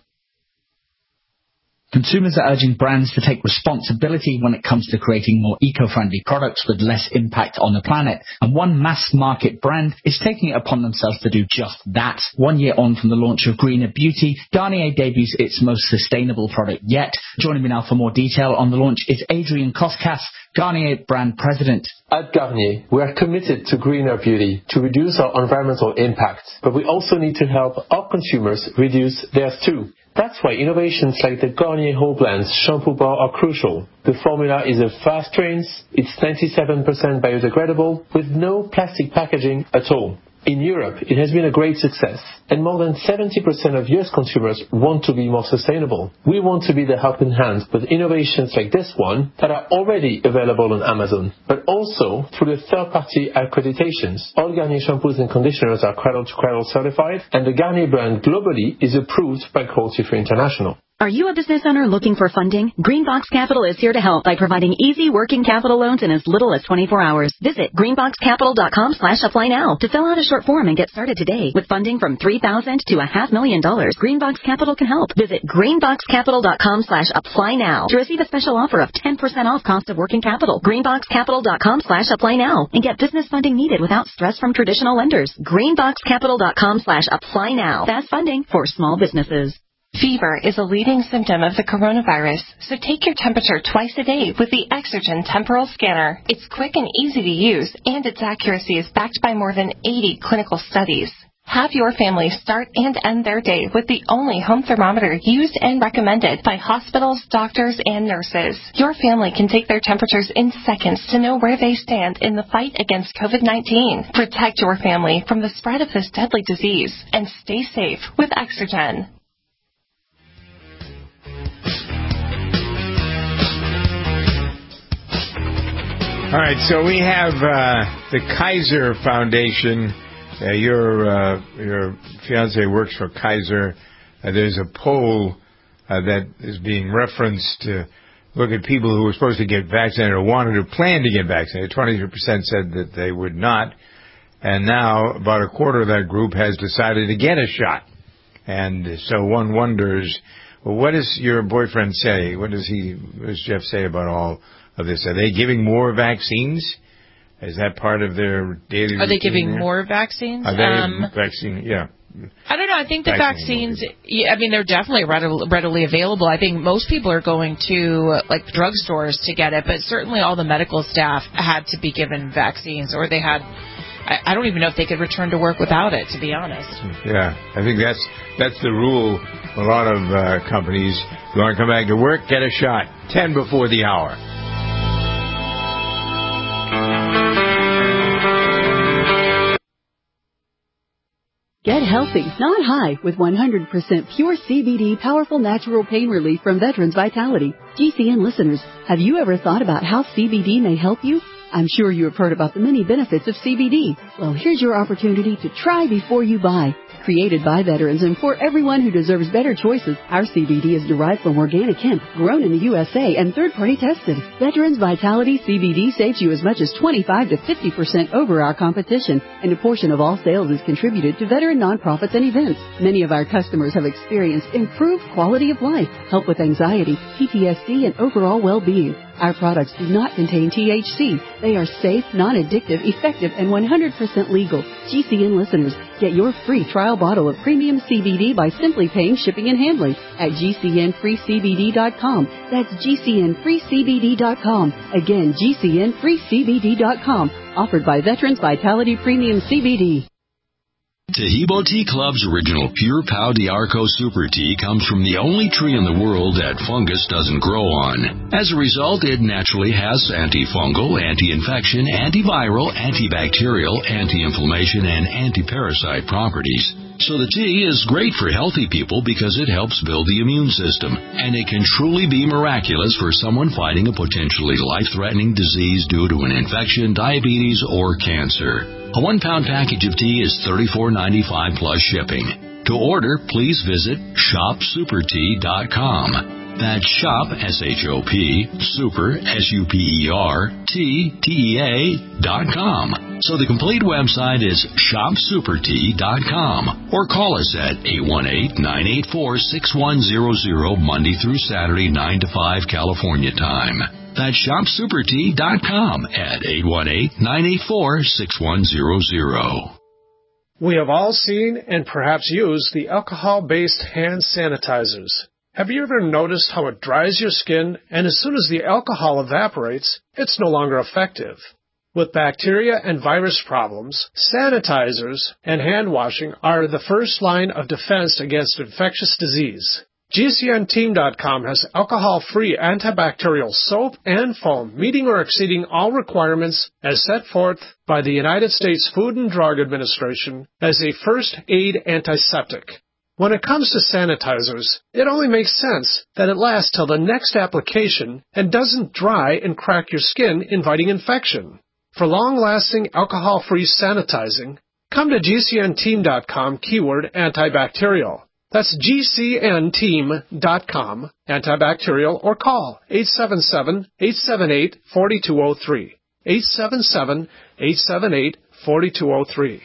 Consumers are urging brands to take responsibility when it comes to creating more eco-friendly products with less impact on the planet. And one mass-market brand is taking it upon themselves to do just that. One year on from the launch of Greener Beauty, Garnier debuts its most sustainable product yet. Joining me now for more detail on the launch is Adrian Koskas, Garnier brand president. At Garnier, we are committed to Greener Beauty to reduce our environmental impact, but we also need to help our consumers reduce theirs too. That's why innovations like the Garnier Whole Blends shampoo bar are crucial. The formula is a fast rinse, it's ninety-seven percent biodegradable with no plastic packaging at all. In Europe, it has been a great success, and more than seventy percent of U S consumers want to be more sustainable. We want to be the helping hand with innovations like this one that are already available on Amazon, but also through the third-party accreditations. All Garnier shampoos and conditioners are cradle-to-cradle certified, and the Garnier brand globally is approved by Cruelty Free International. Are you a business owner looking for funding? Greenbox Capital is here to help by providing easy working capital loans in as little as twenty-four hours. Visit greenbox capital dot com slash apply now to fill out a short form and get started today. With funding from three thousand dollars to a half million dollars, Greenbox Capital can help. Visit greenbox capital dot com slash apply now to receive a special offer of ten percent off cost of working capital. greenbox capital dot com slash apply now and get business funding needed without stress from traditional lenders. greenbox capital dot com slash apply now. Fast funding for small businesses. Fever is a leading symptom of the coronavirus, so take your temperature twice a day with the Exergen Temporal Scanner. It's quick and easy to use, and its accuracy is backed by more than eighty clinical studies. Have your family start and end their day with the only home thermometer used and recommended by hospitals, doctors, and nurses. Your family can take their temperatures in seconds to know where they stand in the fight against COVID nineteen. Protect your family from the spread of this deadly disease, and stay safe with Exergen. All right, so we have uh, the Kaiser Foundation. Uh, your uh, your fiance works for Kaiser. Uh, there's a poll uh, that is being referenced to look at people who were supposed to get vaccinated or wanted or planned to get vaccinated. twenty-three percent said that they would not. And now about a quarter of that group has decided to get a shot. And so one wonders, well, what does your boyfriend say? What does he, what does Jeff say about all of this? Are they giving more vaccines? Is that part of their daily routine? Are they giving there? more vaccines? Are they um, vaccine? Yeah. I don't know. I think the vaccines, yeah, I mean, they're definitely readily, readily available. I think most people are going to, uh, like, drugstores to get it, but certainly all the medical staff had to be given vaccines, or they had, I, I don't even know if they could return to work without it, to be honest. Yeah, I think that's that's the rule. A lot of uh, companies, you want to come back to work, get a shot. Ten before the hour. Get healthy, not high, with one hundred percent pure C B D powerful natural pain relief from Veterans Vitality. G C N listeners, have you ever thought about how C B D may help you? I'm sure you have heard about the many benefits of C B D. Well, here's your opportunity to try before you buy. created by veterans and for everyone who deserves better choices. Our C B D is derived from organic hemp, grown in the U S A and third-party tested. Veterans Vitality C B D saves you as much as twenty-five to fifty percent over our competition, and a portion of all sales is contributed to veteran nonprofits and events. Many of our customers have experienced improved quality of life, help with anxiety, P T S D, and overall well-being. Our products do not contain T H C. They are safe, non-addictive, effective, and one hundred percent legal. G C N listeners, get your free trial bottle of premium C B D by simply paying shipping and handling at G C N free C B D dot com. That's G C N free C B D dot com. Again, G C N free C B D dot com. Offered by Veterans Vitality Premium C B D. Tahibo Tea Club's original Pure Pau d'Arco Super Tea comes from the only tree in the world that fungus doesn't grow on. As a result, it naturally has antifungal, anti-infection, antiviral, antibacterial, anti-inflammation, and anti-parasite properties. So the tea is great for healthy people because it helps build the immune system, and it can truly be miraculous for someone fighting a potentially life-threatening disease due to an infection, diabetes, or cancer. A one-pound package of tea is thirty-four ninety-five plus shipping. To order, please visit shop super tea dot com. That's shop, S H O P, super, S U P E R, T, T E A, dot com. So the complete website is shop super tea dot com, or call us at eight one eight, nine eight four, six one zero zero Monday through Saturday, nine to five California time. That's shop super tea dot com at eight one eight, nine eight four, six one zero zero. We have all seen and perhaps used the alcohol-based hand sanitizers. Have you ever noticed how it dries your skin, and as soon as the alcohol evaporates, it's no longer effective? With bacteria and virus problems, sanitizers and hand washing are the first line of defense against infectious disease. G C N team dot com has alcohol-free antibacterial soap and foam meeting or exceeding all requirements as set forth by the United States Food and Drug Administration as a first aid antiseptic. When it comes to sanitizers, it only makes sense that it lasts till the next application and doesn't dry and crack your skin, inviting infection. For long-lasting alcohol-free sanitizing, come to G C N team dot com keyword antibacterial. That's G C N team dot com, antibacterial, or call eight seven seven, eight seven eight, four two zero three, eight seven seven, eight seven eight, four two zero three.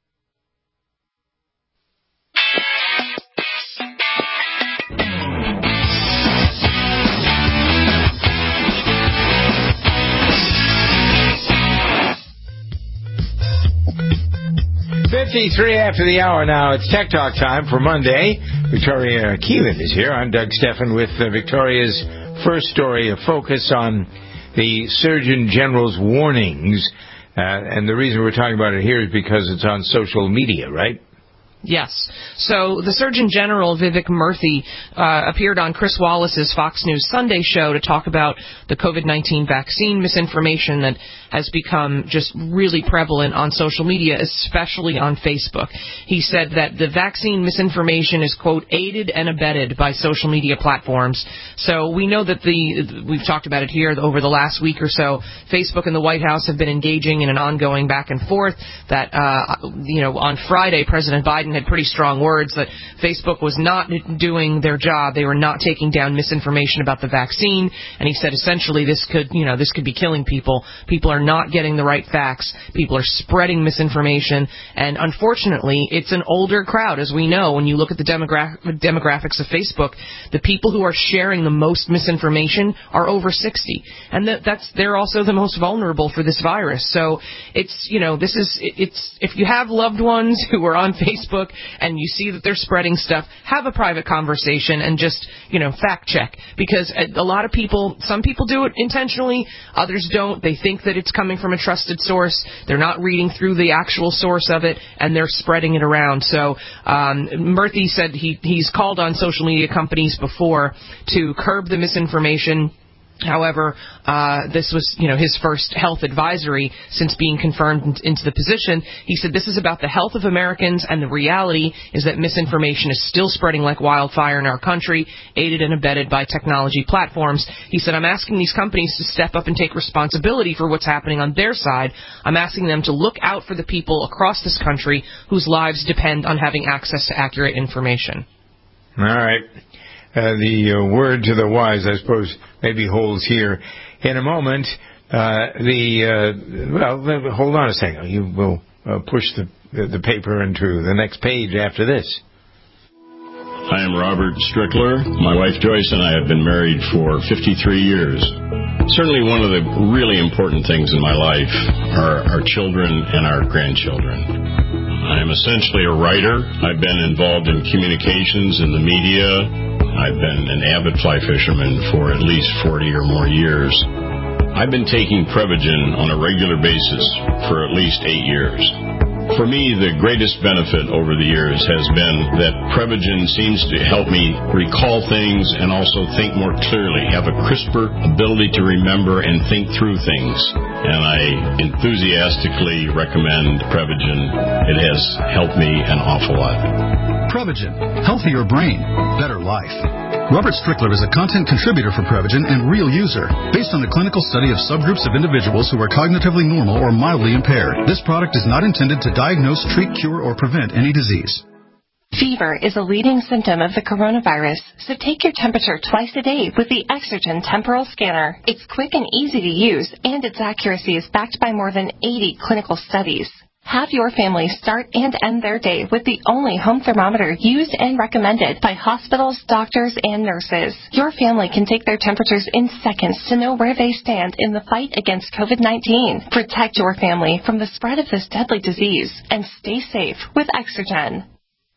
fifty-three after the hour now. It's Tech Talk time for Monday. Victoria Keelan is here. I'm Doug Steffen with uh, Victoria's first story, a focus on the Surgeon General's warnings. Uh, and the reason we're talking about it here is because it's on social media, right? Yes. So the Surgeon General, Vivek Murthy, uh, appeared on Chris Wallace's Fox News Sunday show to talk about the COVID nineteen vaccine misinformation that has become just really prevalent on social media, especially on Facebook. He said that the vaccine misinformation is, quote, aided and abetted by social media platforms. So we know that the, we've talked about it here over the last week or so, Facebook and the White House have been engaging in an ongoing back and forth that, uh, you know, on Friday, President Biden had pretty strong words that Facebook was not doing their job. They were not taking down misinformation about the vaccine. And he said essentially this could, you know, this could be killing people. People are not getting the right facts. People are spreading misinformation. And unfortunately, it's an older crowd, as we know. When you look at the demogra- demographics of Facebook, the people who are sharing the most misinformation are over sixty. And that, that's, they're also the most vulnerable for this virus. So it's, you know, this is, it's, if you have loved ones who are on Facebook and you see that they're spreading stuff, have a private conversation and just, you know, fact check. Because a lot of people, some people do it intentionally, others don't. They think that it's coming from a trusted source. They're not reading through the actual source of it, and they're spreading it around. So um, Murthy said he, he's called on social media companies before to curb the misinformation However, uh, this was, you know, his first health advisory since being confirmed into the position. He said this is about the health of Americans, and the reality is that misinformation is still spreading like wildfire in our country, aided and abetted by technology platforms. He said, I'm asking these companies to step up and take responsibility for what's happening on their side. I'm asking them to look out for the people across this country whose lives depend on having access to accurate information. All right. Uh, the uh, word to the wise, I suppose, maybe holds here. In a moment, uh, the, uh, well, hold on a second. You will uh, push the, the paper into the next page after this. I am Robert Strickler. My wife Joyce and I have been married for fifty-three years. Certainly one of the really important things in my life are our children and our grandchildren. I am essentially a writer. I've been involved in communications in the media. I've been an avid fly fisherman for at least forty or more years. I've been taking Prevagen on a regular basis for at least eight years. For me, the greatest benefit over the years has been that Prevagen seems to help me recall things and also think more clearly, have a crisper ability to remember and think through things. And I enthusiastically recommend Prevagen. It has helped me an awful lot. Prevagen. Healthier brain, better life. Robert Strickler is a content contributor for Prevagen and real user, based on a clinical study of subgroups of individuals who are cognitively normal or mildly impaired. This product is not intended to diagnose, treat, cure, or prevent any disease. Fever is a leading symptom of the coronavirus, so take your temperature twice a day with the Exergen Temporal Scanner. It's quick and easy to use, and its accuracy is backed by more than eighty clinical studies. Have your family start and end their day with the only home thermometer used and recommended by hospitals, doctors, and nurses. Your family can take their temperatures in seconds to know where they stand in the fight against COVID nineteen. Protect your family from the spread of this deadly disease and stay safe with Exergen.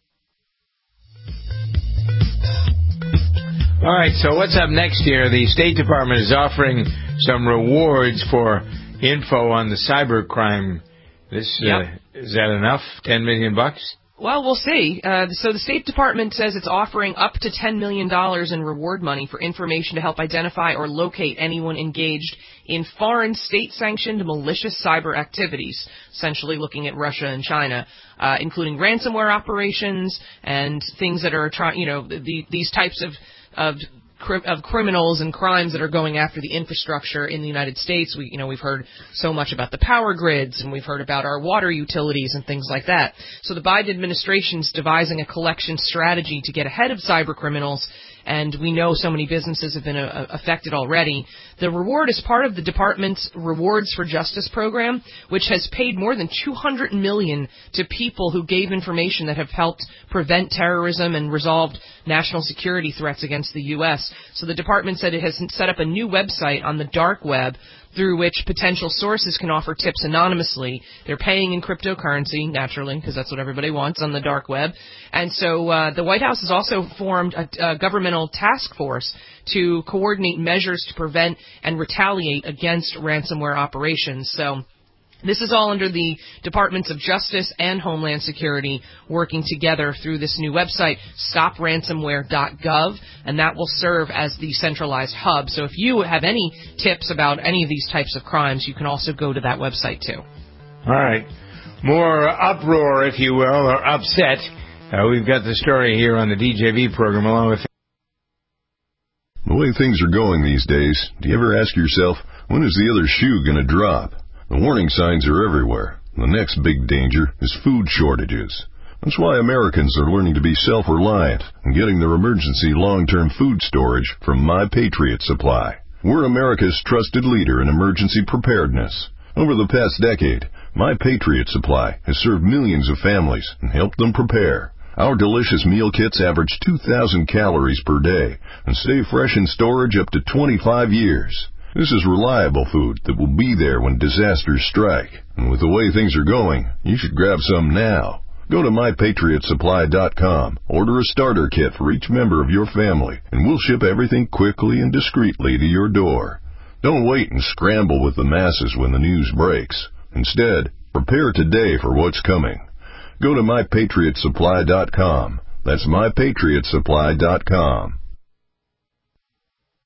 All right, so what's up next here? The State Department is offering some rewards for info on the cybercrime. This uh, yep. Is that enough? Ten million bucks? Well, we'll see. Uh, so the State Department says it's offering up to ten million dollars in reward money for information to help identify or locate anyone engaged in foreign state-sanctioned malicious cyber activities, essentially looking at Russia and China, uh, including ransomware operations and things that are trying, you know, the, these types of of of criminals and crimes that are going after the infrastructure in the United States. We, you know, we've heard so much about the power grids, and we've heard about our water utilities and things like that. So the Biden administration's devising a collection strategy to get ahead of cyber criminals, and we know so many businesses have been uh, affected already. The reward is part of the department's Rewards for Justice program, which has paid more than two hundred million dollars to people who gave information that have helped prevent terrorism and resolved national security threats against the U S. So the department said it has set up a new website on the dark web through which potential sources can offer tips anonymously. They're paying in cryptocurrency, naturally, because that's what everybody wants on the dark web. And so uh, the White House has also formed a, a governmental task force to coordinate measures to prevent and retaliate against ransomware operations. So this is all under the Departments of Justice and Homeland Security working together through this new website, stop ransomware dot gov, and that will serve as the centralized hub. So if you have any tips about any of these types of crimes, you can also go to that website too. All right. More uproar, if you will, or upset. Uh, we've got the story here on the D J V program along with... The way things are going these days, do you ever ask yourself, when is the other shoe going to drop? The warning signs are everywhere. The next big danger is food shortages. That's why Americans are learning to be self-reliant and getting their emergency long-term food storage from My Patriot Supply. We're America's trusted leader in emergency preparedness. Over the past decade, My Patriot Supply has served millions of families and helped them prepare. Our delicious meal kits average two thousand calories per day and stay fresh in storage up to twenty-five years. This is reliable food that will be there when disasters strike. And with the way things are going, you should grab some now. Go to my patriot supply dot com, order a starter kit for each member of your family, and we'll ship everything quickly and discreetly to your door. Don't wait and scramble with the masses when the news breaks. Instead, prepare today for what's coming. Go to my patriot supply dot com. That's my patriot supply dot com.